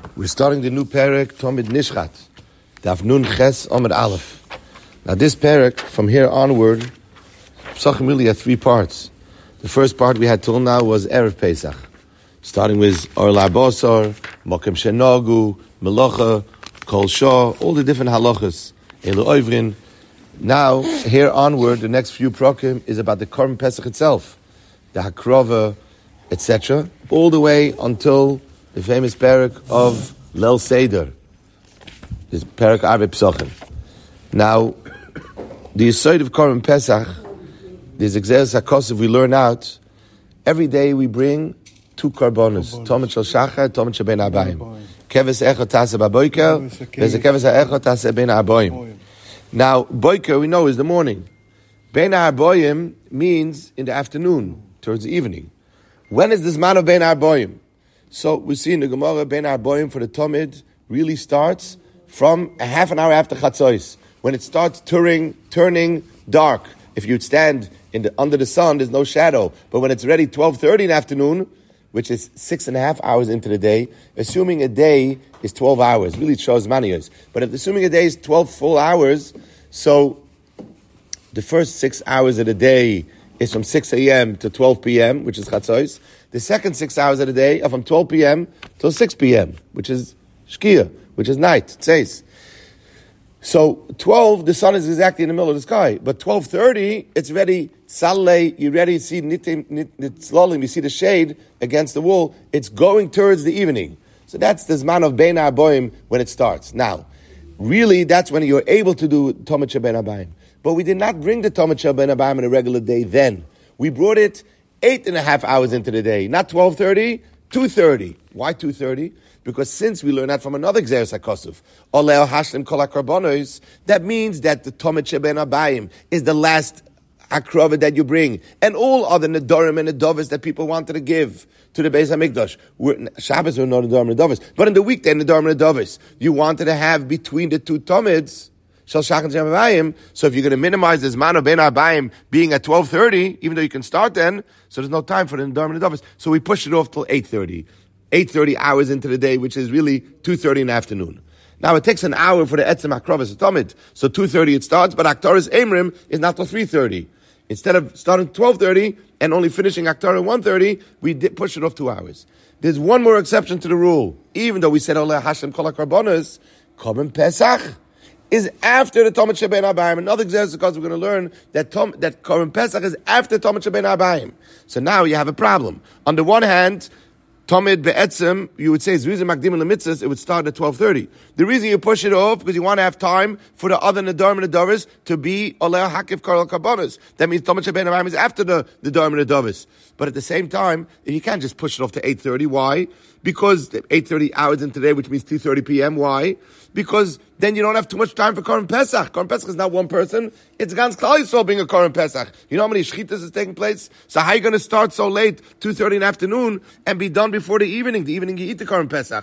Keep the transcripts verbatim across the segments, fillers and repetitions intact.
We're starting the new parak, Tomid Nishchat, Daf Nun Ches Amud Aleph. Now this parak, from here onward, Pesachim really had three parts. The first part we had till now was Erev Pesach, starting with Or La'Bosar, Mokem Shenogu, Melacha, Kol Shah, all the different halachas, Elu Oivrin. Now, here onward, the next few prakim is about the Korban Pesach itself, the Hakrova, et cetera, all the way until the famous parak of Leil Seder, this parak Arvei Pesachim. Now, the Yesod of Korban Pesach, this Exeres HaKosov we learn out, every day we bring two karbonos, Tomid Shel Shachar, Tomid Shel Ben Arbayim. Keves Echot Taseh B'Boiker, there's a Keves Echot Taseh Ben Arbayim. Now, Boiker, we know, is the morning. Ben Arbayim means in the afternoon, towards the evening. When is this man of Ben Arbayim? So we see in the Gemara, Ben Arbayim for the Tomid really starts from a half an hour after Chatzos, when it starts turning, turning dark. If you'd stand in the, under the sun, there's no shadow. But when it's ready twelve thirty in the afternoon, which is six and a half hours into the day, assuming a day is twelve hours, really it shows many years. But if assuming a day is twelve full hours, so the first six hours of the day is from six a.m. to twelve p.m., which is Chatzos. The second six hours of the day are from twelve p.m. till six p.m., which is Shkia, which is night, it says. So twelve, the sun is exactly in the middle of the sky. But twelve thirty, it's ready, Saleh, you ready to see Nitim, Nitzlolim, you see the shade against the wall. It's going towards the evening. So that's the Zman of Bein Arbayim when it starts. Now, really, that's when you're able to do Tomid Shel Ben Arbayim. But we did not bring the Tomid Shel Ben Arbayim on a regular day then. We brought it eight and a half hours into the day. Not twelve thirty, two thirty. Why two thirty? Because since we learned that from another Exeres HaKosov, Oleo Hashlim Kol HaKarbonos, that means that the Tomid Shel Ben Arbayim is the last Akrova that you bring, and all other Nedorim and Nedovis that people wanted to give to the Beis HaMikdash. We're, Shabbos were not Nedorim and Nedovis, but in the weekday, Nedorim and Nedovis, you wanted to have between the two Tomids, Shel Shachar and Shel Arbayim. So if you're going to minimize this man of Ben Arbayim being at twelve thirty, even though you can start then, so there's no time for the Nedorim and Nedovis. So we push it off till eight thirty. eight thirty hours into the day, which is really two thirty in the afternoon. Now it takes an hour for the Etzem HaKrovas Tomid, so two thirty it starts, but Aktaris Emrim is not till three thirty. Instead of starting twelve thirty and only finishing Aktar one thirty, we did push it off two hours. There's one more exception to the rule. Even though we said Oleh Hashem Kol HaKarbonos, Korban Pesach is after the Tomid Shel Ben Arbayim. Another example, because we're going to learn that Tom, that Korban Pesach is after Tomid Shel Ben Arbayim. So now you have a problem. On the one hand, Tomid Be'etzem, you would say, Zrizim Makdim and Lemitzvahs, it would start at twelve thirty. The reason you push it off, because you want to have time for the other Nedarim and Nedavis to be Oleh Hakif Karol Karbonos. That means Tomid Shel Ben Arbayim is after the Nedarim and Nedavis. But at the same time, you can't just push it off to eight thirty. Why? Because eight thirty hours in today, which means two thirty p.m. Why? Because then you don't have too much time for Korban Pesach. Korban Pesach is not one person. It's Gans Klal Yisrael being a Korban Pesach. You know how many shchitas is taking place? So how are you going to start so late, two thirty in the afternoon, and be done before the evening? The evening you eat the Korban Pesach.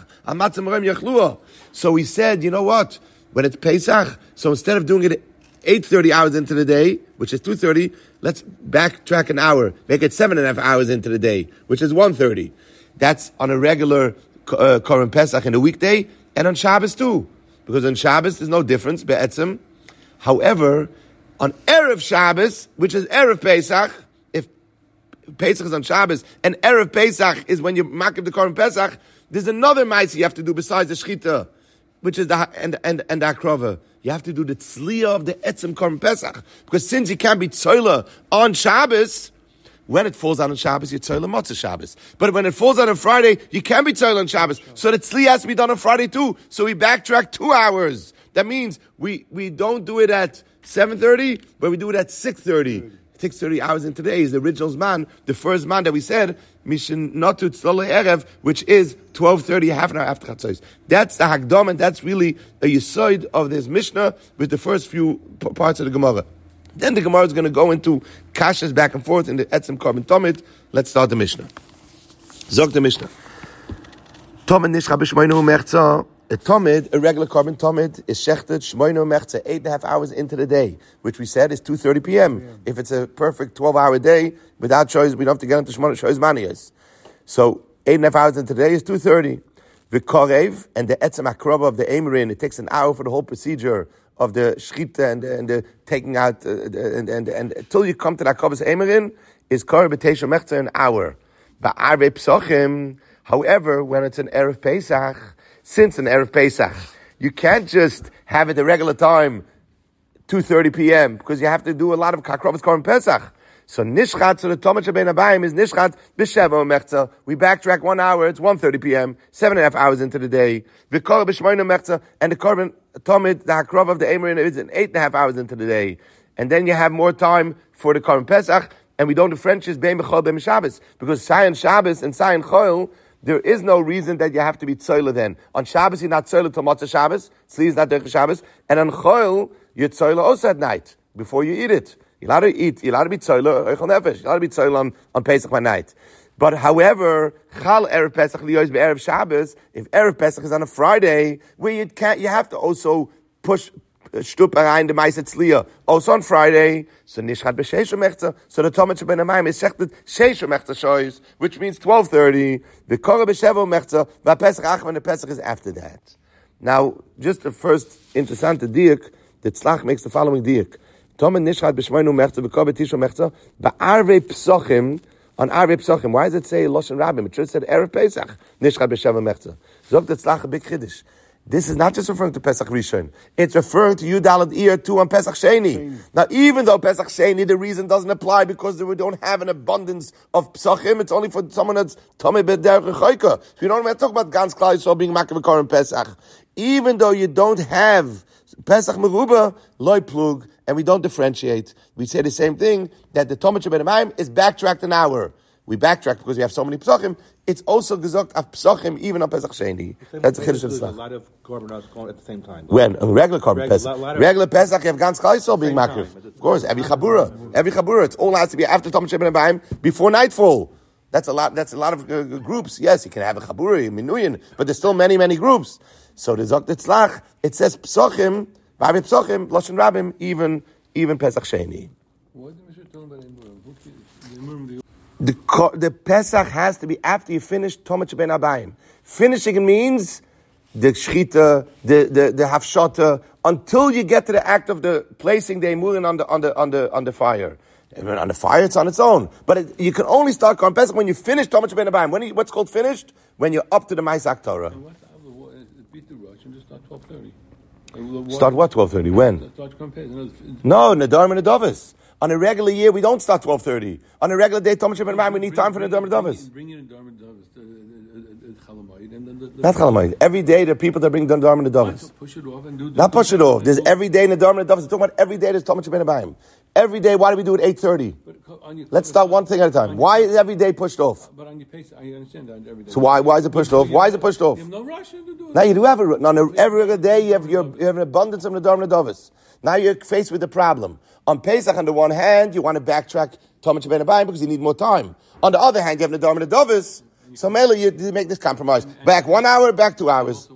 So we said, you know what? When it's Pesach, so instead of doing it eight thirty hours into the day, which is two thirty, let's backtrack an hour. Make it seven and a half hours into the day, which is one thirty. That's on a regular uh, Korban Pesach in a weekday, and on Shabbos too. Because on Shabbos, there's no difference, be'etzem. However, on Erev Shabbos, which is Erev Pesach, if Pesach is on Shabbos, and Erev Pesach is when you makif the Korban Pesach, there's another ma'aseh you have to do besides the shchita, which is the, and, and, and the akrova. You have to do the tzliya of the etzem Korban Pesach. Because since you can't be tzoila on Shabbos, when it falls on Shabbos, you tzoila Motzei Shabbos. But when it falls on a Friday, you can't be tzoila on Shabbos. So the tzli has to be done on Friday too. So we backtrack two hours. That means we, we don't do it at seven thirty, but we do it at six thirty. six thirty hours in today is the original man, the first man that we said, Mishin Notu Tzolei Erev, which is twelve thirty, half an hour after Chatzos. That's the Hagdom, and that's really a Yesod of this Mishnah with the first few p- parts of the Gemara. Then the Gemara is going to go into kashas back and forth in the Etzem Korban Tomid. Let's start the Mishnah. Zog the Mishnah. Tomid nishcha b'shmoinu mechza. A Tomid, a regular Korban Tomid, is shechted shmoinu mechza, eight and a half hours into the day, which we said is two thirty p.m. Yeah. If it's a perfect twelve-hour day, without choice, we don't have to get into shmoinu choice maniyas. So eight and a half hours into the day is two thirty. the korev and the etzem akrova of the emerin. It takes an hour for the whole procedure of the shchita and the, and the taking out uh, and, and and until you come to the akrovas emerin is korev b'teisha mechza an hour. Ba'arvei psochim, however, when it's an erev Pesach, since an erev Pesach, you can't just have it the regular time, two thirty p.m. because you have to do a lot of kakrovas korban Pesach. So nishchat, so the Tomach Shebein Abayim is nishchat b'sheva mechza. We backtrack one hour, it's one thirty p.m., seven and a half hours into the day. V'kor b'shmoina mechza, and the korban Tomid, the hakrov of the Emerin is an eight and a half hours into the day. And then you have more time for the korban Pesach, and we don't differentiate bein b'chol bein Shabbos. Because Sayan Shabbos and Sayan Choil, there is no reason that you have to be tzoyla then. On Shabbos, you're not tzoyla till Motzei Shabbos, Tzli is not derech Shabbos, and on Choil, you're tzoyla also at night, before you eat it. You're allowed to eat, you're allowed to be tzoyla, Eichel Nefesh, you're allowed to be tzoyla on, on Pesach by night. But however, Chal Erev Pesach liyoz be'erev Shabbos, if Erev Pesach is on a Friday, where you can't, you have to also push shtup around the Ma'aseh Tzliya, also on Friday, so Nishchat b'Sheisha Mechza, so the Tomach Shebein Abayim is Shechted Sheisha Mechza Shoyz, which means twelve thirty, the Korah b'Sheva Mechza, v'Pesach Achman, the Pesach is after that. Now, just the first interessant diak, the Tzlach makes the following diak. Tomen Nishchat b'Shmoinu Mechza, v'Korah b'Tisha Mechza, ba'arvei Psochim, on Arvei Psochim, why does it say Loshen Rabbim? It should have said Erev Pesach, Nishchat b'Sheva Mechza. Zog the Tzlach a big Chiddush. This is not just referring to Pesach Rishon. It's referring to Yudalad Iyar two on Pesach Sheni. Now, even though Pesach Sheni, the reason doesn't apply because we don't have an abundance of Psachim, it's only for someone that's Tomei B'derech Choika. So you don't want to talk about Gans Klal Yisrael being Makav Kor in Pesach. Even though you don't have Pesach Meruba, Loi Plug, and we don't differentiate, we say the same thing, that the Tomei Shebein Abayim is backtracked an hour. We backtrack because we have so many Psachim. It's also gezokt of Psachim even on Pesach Sheni. That's a chiddush of There's a lot of korbanos going at the same time. When? A regular korban Regular- Pesach. lot of- Regular Pesach, you have Gans Klal Yisrael being Same makriv. time. Of course, every Chabura. Every Chabura. It's all has to be after Tomei Shebein Abayim, before nightfall. That's a lot, that's a lot of uh, groups. Yes, you can have a Chabura, a Minuyin, but there's still many, many groups. So the Zok Tzlach, it says Psachim, Ba'arvei Psachim, Loshen Rabbim, even, even Pesach Sheni. Why did Mister talk about Emurim? The, the Pesach has to be after you finish Tomei Shebein Abayim. Finishing means the shchita, the the the hafshata, until you get to the act of the placing the emurin on the on the on the on the fire. And on the fire, it's on its own. But it, you can only start Korban Pesach when you finish Tomei Shebein Abayim. When you, what's called finished? When you're up to the Ma'aseh Torah. Beat the rush and just start twelve thirty. Start what twelve thirty? When? Start Korban Pesach. No, Nadarim and Nadavis. On a regular year, we don't start twelve thirty. On a regular day, Tomei Shebein Abayim, we need time for Nadarim and Nadavis. Bring in Nadarim and Nadavis, Chalamayid, and then the Not Chalamayid. Every day, there are people that bring Nadarim and Nadavis. push it off and do. Not push it off. There's every day Nadarim and Nadavis. We're talking about every day there's Tomei Shebein Abayim. Every day, why do we do it eight thirty? Let's start one thing at a time. Why is every day pushed off? But on your pace, I understand that every day. So why why is it pushed off? Why is it pushed off? You have no rush to do it. Now you do have a no, no, every other day you have your, you have an abundance of Nadarim and Nadavis. Now you're faced with the problem. On Pesach, on the one hand, you want to backtrack Tomei Shebein Abayim because you need more time. On the other hand, you have Nadarim and Nadavis. So mainly you, you make this compromise. Back one hour, back two hours.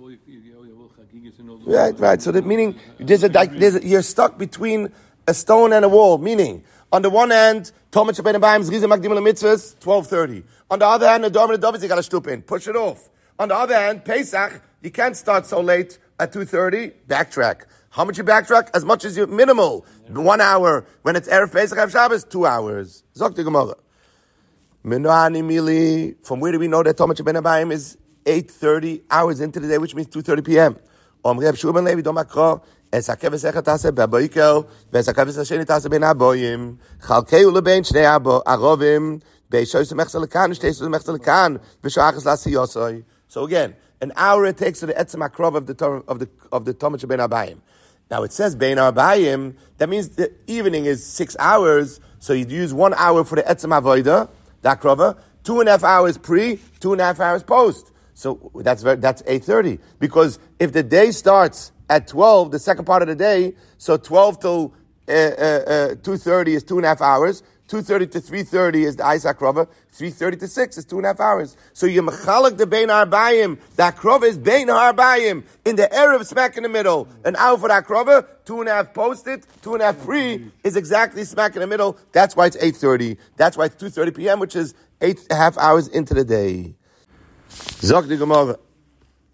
Right, right. So that meaning there's a, there's a you're stuck between a stone and a wall. Meaning, on the one hand, Tomei Shebein Abayim Zriza Makdim LaMitzvahs twelve thirty. On the other hand, Nadarim and Nadavis you got to stoop in, push it off. On the other hand, Pesach you can't start so late at two thirty. Backtrack. How much you backtrack? As much as you minimal. One hour. When it's Erev Pesach, Erev Shabbos, two hours. Zok the Gemara. Menoani Mili. From where do we know that Tomei Shebein Abayim is eight thirty hours into the day, which means two thirty p.m. Omri Reb Shua ben Levi Dom Akro. Es hakeves echat tase be'aboikel, ve'es hakeves hasheni tase ben aboyim. Chalkeu lebein shnei arovim. Be'eshoyse mechza lekan, shteise mechza lekan. V'shachas lasiyosoi. So again, an hour it takes to the etzem akrov of the of the of the Tomei Shebein Abayim. Now it says Bein Abayim. That means the evening is six hours. So you'd use one hour for the etzem avoida, the akrova, two and a half hours pre, two and a half hours post. So that's very, that's eight thirty. Because if the day starts at twelve, the second part of the day, so twelve till uh, uh, uh, two thirty is two and a half hours. two thirty to three thirty is the Ais Akrova. three thirty to six is two and a half hours. So you mechalak the Bein Arbayim. The Akrova is Bein Arbayim. In the Erev, smack in the middle. An hour for the Akrova, two and a half posted, two and a half pre is exactly smack in the middle. That's why it's eight thirty. That's why it's two thirty p.m., which is eight and a half hours into the day. Zok the Gemara.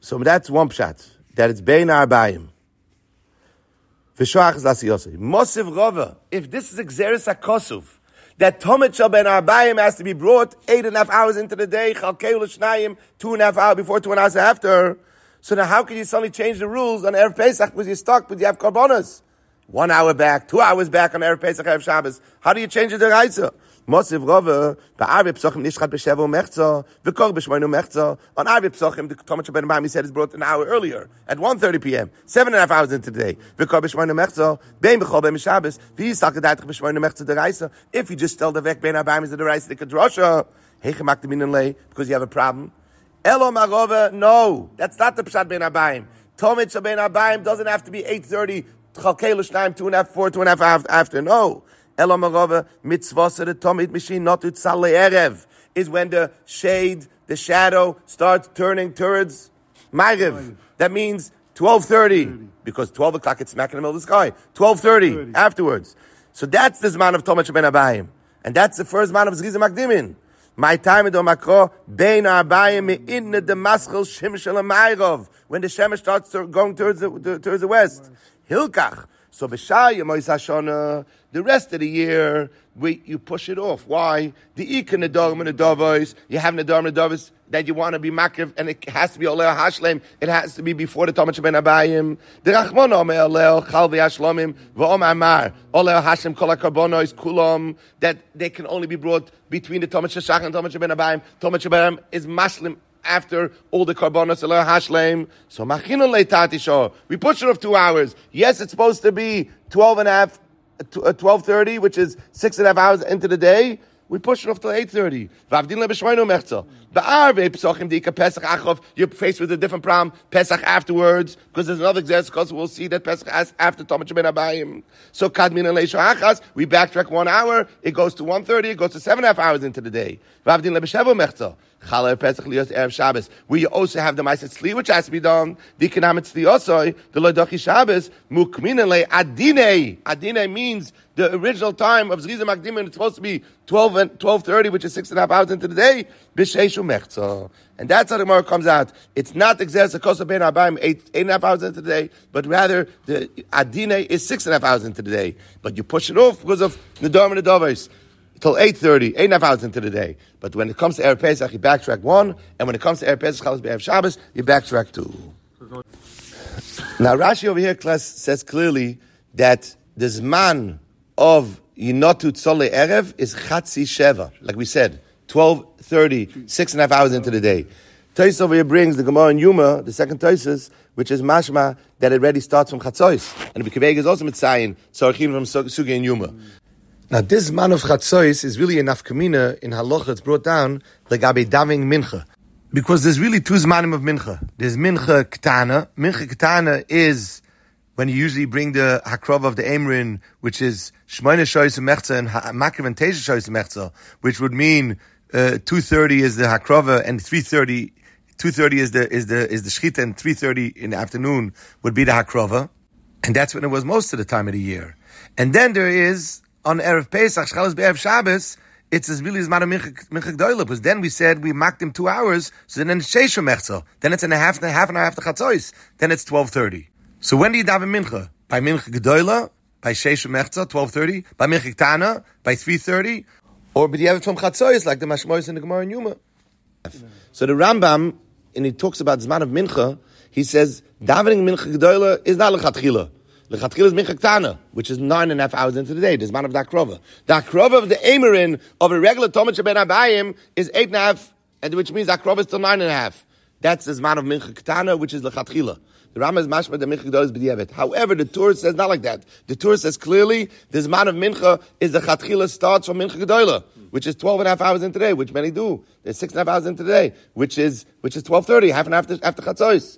So that's one pshat, that it's bein arbayim. V'shoach lasi yosei. Mosiv rova, if this is exeris hakosuv, that Tomet Shal Ben Arbayim has to be brought eight and a half hours into the day, Chalkei L'Shnayim, two and a half hours before, two and a half hours after. So now how can you suddenly change the rules on Erev Pesach because you're stuck, but you have Karbonos? One hour back, two hours back on Erev Pesach, Erev Shabbos. How do you change it to Reisa? Mosiv Rova, Ba'arvi Psochim Nishchat B'Sheva Umechza, V'kor B'Shmoinu Umechza. On Arvi Psochim, the Tomet Shal Ben Arbayim, he said, is brought an hour earlier, at one thirty p.m., seven and a half hours into the day. V'kor B'Shmoinu Umechza, Bein B'chol Bein Shabbos, V'yisach Gedaitach B'Shmoinu Umechza the Reisa. If you just tell the Vek Ben Arbayim is the Reisa, the Kedrasha, Heichem Akdeminen Lei, because you have a problem. Elo Marova, no, that's not the Pshat Ben Arbayim. Tomet Shal Ben Arbayim doesn't have to be eight thirty, Chalkei L'Shnayim, two and a half, four, two and a half after, no. Elo Marova, mitzvah the Tomit Mishin not to Tzalei Erev, is when the shade, the shadow, starts turning towards Ma'ariv. That means twelve thirty, because twelve o'clock it's smack in the middle of the sky. twelve thirty afterwards. So that's the Zman of Tomet Shal Ben Arbayim. And that's the first Zman of Zriza Makdimin. My time do makro bein arbayim in the maschel shemesh el ma'irav, when the shemesh starts going towards the, towards the west. Hilkach. So b'shaya mois hashana, the rest of the year, we, you push it off. Why? The ikon nedarim and nedavos, you have nedarim and nedavos that you want to be makiv, and it has to be oleh hashlem. It has to be before the Tomet Shal Ben Arbayim. The Rachmon omer oleh chal v'yashlomim v'om amar oleh hashlem kol hakarbonos kulam, that they can only be brought between the Tomet Shal Shach and Tomet Shal Ben Arbayim. Tomet Shal Ben Arbayim is mashlim after all the karbonos oleh hashlem. So machinun leitatisho, we push it off two hours. Yes, it's supposed to be twelve and a half. twelve thirty, which is six and a half hours into the day, we push it off till eight thirty. You're faced with a different problem, Pesach afterwards, because there's another exercise, because we'll see that Pesach after Tomet Shal Ben Arbayim. So Kadmin and Leisho Achas, we backtrack one hour, it goes to one thirty, it goes to seven and a half hours into the day. We also have the Ma'aset Tzli, which has to be done. The Kinamet Tzli also, the Lodachi Shabbos, Mukminele Adine. Adine means the original time of Zriza Makdimin, it's supposed to be twelve and twelve thirty, which is six and a half hours into the day. B'Sheishu Mechza. And that's how the Gemara comes out. It's not Exeris Kosa Ben Arbayim, eight, eight and a half hours into the day, but rather the Adine is six and a half hours into the day. But you push it off because of Nedarim and Nedavos till eight thirty, eight and a half hours into the day. But when it comes to Erev Pesach, you backtrack one, and when it comes to Erev Pesach, Chalas B'Erev Shabbos, you backtrack two. Now Rashi over here, class, says clearly that the Zman of Yinotu Tzolei Erev is Chatzi Sheva, like we said, twelve thirty, six and a half hours into the day. Tais over here brings the Gemara in Yuma, the second Taisus, which is mashma that it already starts from Chatzos, and the B'Keveg is also Mitzayin, so Archim from Sugi in Yuma. Now this man of Chatzos is really enough kamina in halacha. It's brought down legabe daving mincha, because there's really two zmanim of mincha. There's mincha ketana. Mincha ketana is when you usually bring the hakrov of the emrin, which is shmoyne shoyis mechza and makiv and teisha shoyis mechza, which would mean uh, two thirty is the hakrova and three thirty, two thirty is the is the is the shchita, and three thirty in the afternoon would be the hakrova, and that's when it was most of the time of the year. And then there is on Erev Pesach, Chalas B'Erev Shabbos, it's as really as Mara Mincha Gdoila, because then we said we marked him two hours, so then it's Sheishu Mechza. Then it's in a half and a half an hour after Chatzos. Then it's twelve thirty. So when do you daven Mincha? By Mincha Gdoila, by Sheishu Mechza, twelve thirty, by Mincha Ktana, by three thirty, or by the Erev from Chatzos, like the Mashmois in the Gemara in Yuma. So the Rambam, and he talks about Zman of Mincha, he says, davening Mincha Gdoila is not L'chatchila. L'chatchila is mincha ktana, which is nine and a half hours into the day. There's man of the akrova. The akrova of the emerin of a regular Tomet Shal Ben Arbayim is eight and a half, and which means the akrova is still nine and a half. That's the man of mincha ktana, which is l'chatchila. The Rambam is mashma the mincha gdolah is b'diavad. However, the Torah says not like that. The Torah says clearly the man of mincha is the chatchila starts from mincha gdolah, which is twelve and a half hours into the day, which many do. There's six and a half hours into the day, which is which is twelve thirty, half an hour after after chatzos.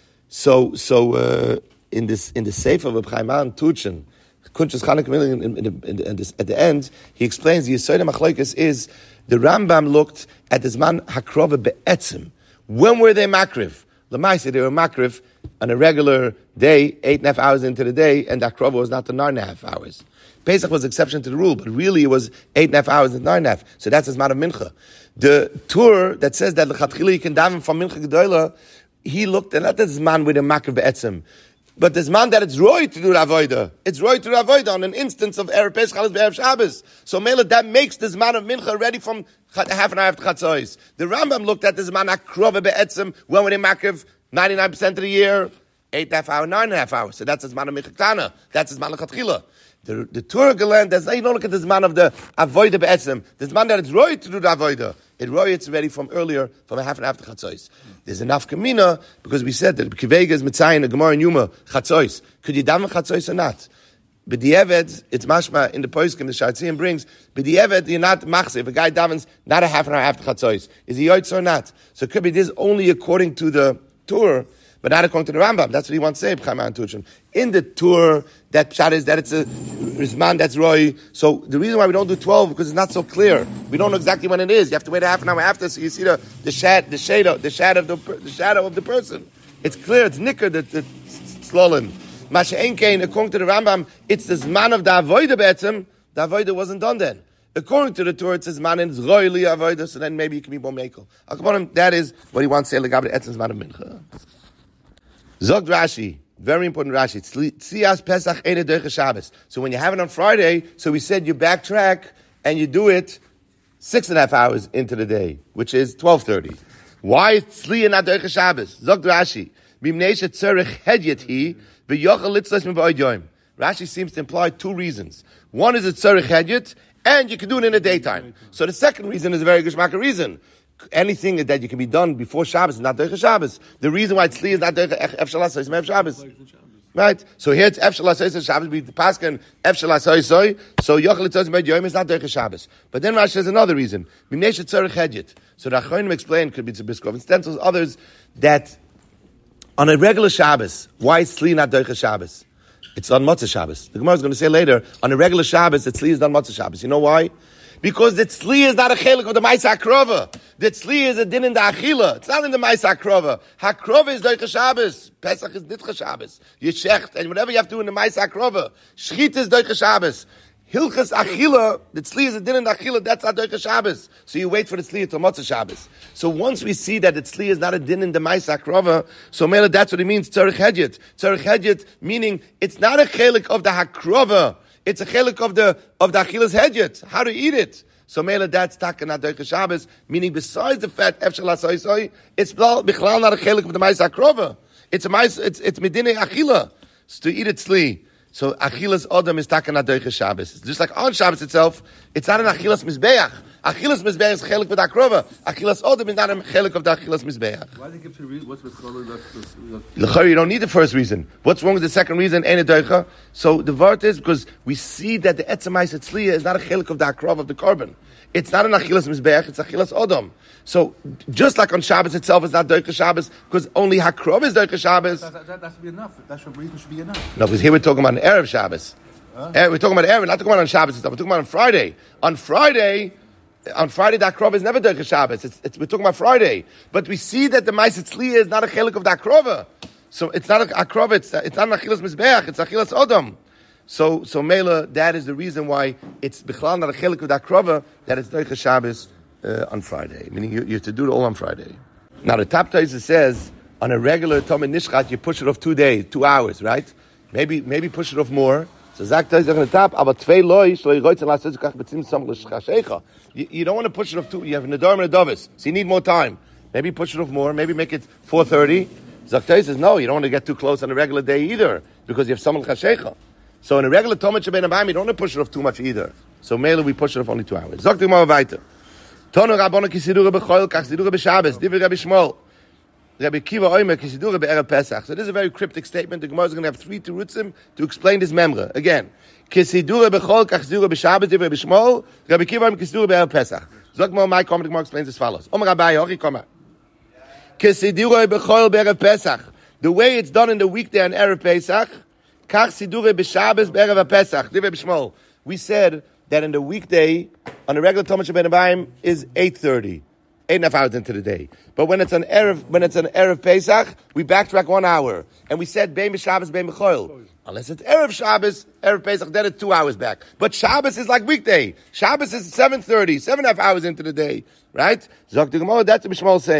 So so. Uh, In this, in the Sefer of Chaiman Tuchen, Kunchas Chanukah in, in, in, in, in this, at the end, he explains the Yesod HaMachlokas is the Rambam looked at this man Hakrova be'etzim. When were they makriv? L'maaseh, they were makriv on a regular day, eight and a half hours into the day, and the Hakrova was not the nine and a half hours. Pesach was exception to the rule, but really it was eight and a half hours and nine and a half. So that's his man of Mincha. The Tur that says that l'chatchila you can daven from Mincha Gedolah, he looked at not this man with a makar be'etzem, but this man that it's roy to do avoida. It's roy to do avoida on an instance of Erev Pesach Chalas Be'erev Shabbos. So Mela, that makes this man of mincha ready from half an hour after Chatzos. The Rambam looked at this man akrova be'etzem when we makar ninety-nine percent of the year, eight and a half hour, nine and a half hours. So that's his man of mincha ktana. That's his man of chatchila. The the Torah Galan, there's you don't look at this man of the avoida be'etzem. This man that it's roy to do the avoida. It roy it's ready from earlier, from a half an hour after Chatzos. There's enough kamina because we said that Kivega is mitzayin a gemara in Yuma Chatzos. Could you daven Chatzos or not? But the Eved, it's mashma in the poskim the Shatzim brings. But the Eved, you're not machse. If a guy davens not a half an hour after Chatzos, is he yoitz or not? So it could be this only according to the Torah, but not according to the Rambam. That's what he wants to say. In the Torah, that pshat is that it's a Rizman that's roy. So the reason why we don't do twelve because it's not so clear. We don't know exactly when it is. You have to wait a half an hour after so you see the the shad the shadow the shadow of the the shadow of the person. It's clear. It's nicker the the slolin. Masha Enkein, according to the Rambam, it's this man of the avoida be'etzem. The avoida wasn't done then. According to the Torah, it says man is royly avoida. So then maybe you can be more mekel. That is what he wants to say. Legabri etzem's man of mincha. Zog Rashi. Very important Rashi. Tzias Pesach Eine Doiche Shabbos. So when you have it on Friday, so we said you backtrack and you do it six and a half hours into the day, which is twelve thirty. Why Tzli not Doiche Shabbos? Zog Rashi. Bimnei shetzerich hedyet hi v'yochel litzlos m'va'od yoim. Rashi seems to imply two reasons. One is it's tzerich hedyet, and you can do it in the daytime. So the second reason is a very geshmaka reason. Anything that you can be done before Shabbos is not Doiche Shabbos. The reason why Tzli is not Doiche Efshalas is Mev Shabbos. Right? So here it's Efshalas is Shabbos, we Paskin Efshalas Soy, so Yochel Litzos Med Yom is not Doiche Shabbos. But then Rashi says another reason. Mimnesh Tzarech Hedyet. So the Achonim explain, could be to Biskov, and stencils others, that on a regular Shabbos, why is Tzli not Doiche Shabbos? It's on Motzei Shabbos. The Gemara is going to say later, on a regular Shabbos, the Tzli is on Motzei Shabbos. You know why? Because the tzli is not a chelik of the Maisa Akrova. The tzli is a din in the Achila. It's not in the Maisa Akrova. Hakrova is Doiche Shabbos. Pesach is Nitcha Shabbos. Yeshecht, and whatever you have to do in the Maisa Akrova. Shchit is Doiche Shabbos. Hilchas Achila, the tzli is a din in the Achila, that's not Doiche Shabbos. So you wait for the tzli till Motzei Shabbos. So once we see that the tzli is not a din in the Maisa Akrova, so Mela, that's what it means, Tzarech Hedyet. Tzarech Hedyet, meaning it's not a chelik of the Hakrova. It's a chelik of the of the achilas hedyet, how to eat it. So mele that's takanat doiche Shabbos, meaning besides the fat efshal soy soy, it's bichlal not a chelik of the ma'isa akrova. It's a ma'isa, it's it's medine achila. It's to eat it tzli. So achilas odam is takanat doiche Shabbos. It's just like on Shabbos itself, it's not an achilas mizbeach. Achilas mizbeach is chelik with akrova. Achilas odam is not a chelik of the achilas mizbeach. Why did they give the reason? What's with L'chari, you don't need the first reason. What's wrong with the second reason? Ein doicha. So the word is because we see that the etzemais etzliya is not a chelik of the akrov of the korban. It's not an achilas mizbeach. It's achilas odom. So just like on Shabbos itself, it's not doicha Shabbos because only hakrov is doicha Shabbos. That, that, that should be enough. That should, reason should be enough. No, because here we're talking about an erev Shabbos. Huh? We're talking about erev, not talking about on Shabbos itself. We're talking about on Friday. On Friday. On Friday, the akrova is never doiche Shabbos. It's, it's, we're talking about Friday, but we see that the ma'aser tzliya is not a chelik of the akrova. So it's not a akrova. It's, it's not an achilas mizbeach. It's achilas odom. So so mela, that is the reason why it's bichlal not a chelik of the akrova, that it's doiche Shabbos uh, on Friday. Meaning you, you have to do it all on Friday. Now the Top Taisa says on a regular Tomid Nishchat you push it off two days, two hours, right? Maybe maybe push it off more. So Zak Taisa on the top, aber tvei loy shlo yiroitz and lasset zukach betzim sam l'shchashecha. You don't want to push it off too. You have an Nedarim and a Davis, so you need more time. Maybe push it off more. Maybe make it four thirty. Zaktei says no. You don't want to get too close on a regular day either, because you have Samal Chashecha. So in a regular Tomid Shebein Abayim, you don't want to push it off too much either. So mainly we push it off only two hours. Zakti Gemara weiter. Tono Rabbona kisidura b'choil kach sidura b'Shabbos. Divrei Rabbi Shmuel. Rabbi Kiva Oimer kisidura b'Erev Pesach. So this is a very cryptic statement. The Gemara is going to have three terutzim to explain this memra again. Kisidura b'chol kach sidura b'Shabbos. Divrei Rabbi Shmuel. Rabbi Kiva Oimer kisidura b'Erev Pesach. Zok Mo my comment. The Gemara explains as follows. Omer Rabbi Hori Koma. Kisidura b'chol b'Erev Pesach. The way it's done in the weekday on Erev Pesach. Kach sidura b'Shabbos b'Erev Pesach. Divrei Rabbi Shmuel. We said that in the weekday, on a regular Tomid Shebein Abayim, is eight thirty. Eight and a half hours into the day. But when it's an Erev, when it's an Erev Pesach, we backtrack one hour. And we said, Bein B'Shabbos, Bein B'Choil. Unless it's Erev Shabbos, Erev Pesach, then it's two hours back. But Shabbos is like weekday. Shabbos is seven thirty, seven and a half hours into the day. Right? Zok the Gemara, that's what Bishmal saying.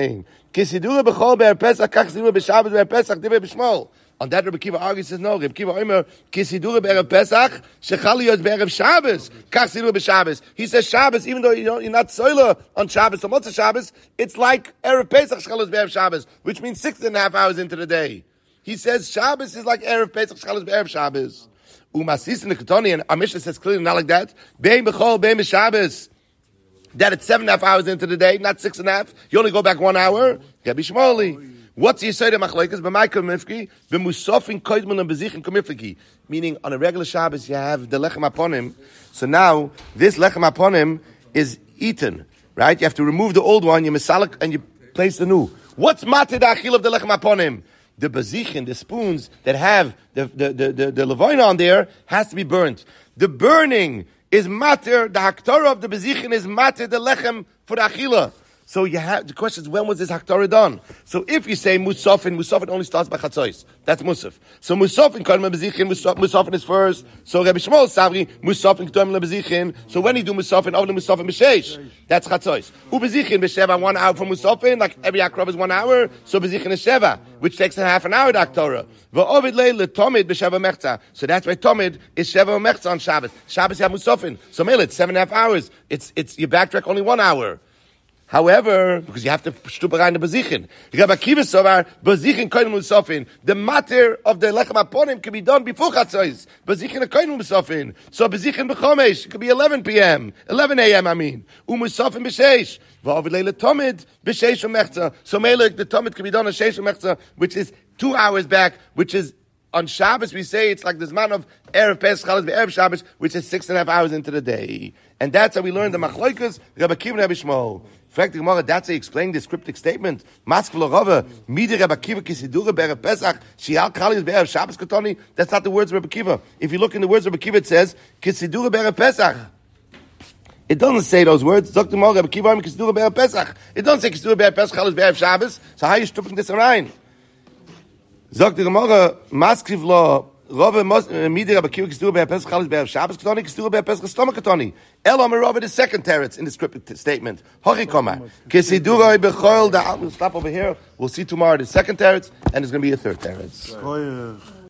Kisidura b'chol be'er Pesach, kach sidura b'Shabbat be'er Pesach, divrei b'Shmuel. On that, Rabbi Kiva argues, says, no, Rabbi Kiva Omer, Kisidura be'erev Pesach, shechali yos be'erev Shabbos, kach sidura b'Shabbos. He says Shabbos, even though you don't, you're not soiler on Shabbos or Motzei Shabbos, it's like erev Pesach, shechali yos be'erev Shabbos, which means six and a half hours into the day. He says Shabbos is like erev Pesach, shechali yos be'erev Shabbos. Umasis in the Ketoni, and our Mishnah says clearly not like that. Be'em b'chol, be'em b'Shabbos. That it's seven and a half hours into the day, not six and a half. You only go back one hour. Rabbi Shmuley. What's the Yisrael Machlokes? B'maykol mifki, b'musafin koidman and b'zichin komifki. Meaning, on a regular Shabbos, you have the lechem aponim. So now, this lechem aponim is eaten, right? You have to remove the old one, you misalik, and you place the new. What's matid achil of the lechem aponim? The bazichin, the spoons that have the the the the, the levoina on there, has to be burnt. The burning is matir. The haktorah of the bazichin is matir the lechem for the achila. So you have the question is, when was this haktorah done? So if you say musafin, musafin only starts by chatzos. That's musaf. So musafin kodem lebezichin, musafin is first. So Rabbi Shmuel Savri musafin kodem lebezichin. So when you do musafin, only musafin b'sheish. That's chatzos. U bezichin b'sheva, one hour for musafin, like every akrov is one hour. So bezichin is sheva, which takes a half an hour. The haktorah. V'ovid leil tomid b'sheva mechza. So that's why tomid is sheva mechza on Shabbos. Shabbos you have musafin. So mele, it's seven and a half hours. It's it's you backtrack only one hour. However, because you have to stupa rein the bezichin. Rabbi Akiva Sovar, bezichin koinem musafin. The matter of the lechem aponim can be done before chatzos. Bezichin a koinem musafin. So bezichin b'chomesh, it could be eleven p.m., eleven a.m. I mean. Umusafin b'sheish. V'avid leila tomid b'sheish u'mechza. So melik, the tomid can be done on sheish u'mechza, which is two hours back, which is on Shabbos, we say it's like the Zman of Erev Pesach, Chalas Be'erev Shabbos, which is six and a half hours into the day. And that's how we learn the Machlokes, Rabbi Akiva and Rabbi Shmuel. In fact, the Gemara, that's how he explained this cryptic statement. Maskvul Rava, Midi Rabbi Akiva Kisidura Be'erev Pesach, Shial Chalas Be'erev Shabbos Katoni. That's not the words of Rabbi Akiva. If you look in the words of Rabbi Akiva, it says, Kisidura Be'erev Pesach. It doesn't say those words. It doesn't say Kisidura Be'erev Pesach, Chalas Be'erev Shabbos. So how are you stripping this around? Sagt die Gemara, Maskriv lo, Rove Midi Rabbi Akiva Kisidura Be'erev Pesach Chalas Be'erev Shabbos Katoni, Kisidura Be'erev Pesach Stoma Katoni. Elam Rove the second teretz in the script statement. Horikoma, Kisidura Be'choil. We'll stop over here. We'll see tomorrow the second teretz, and there's going to be a third teretz.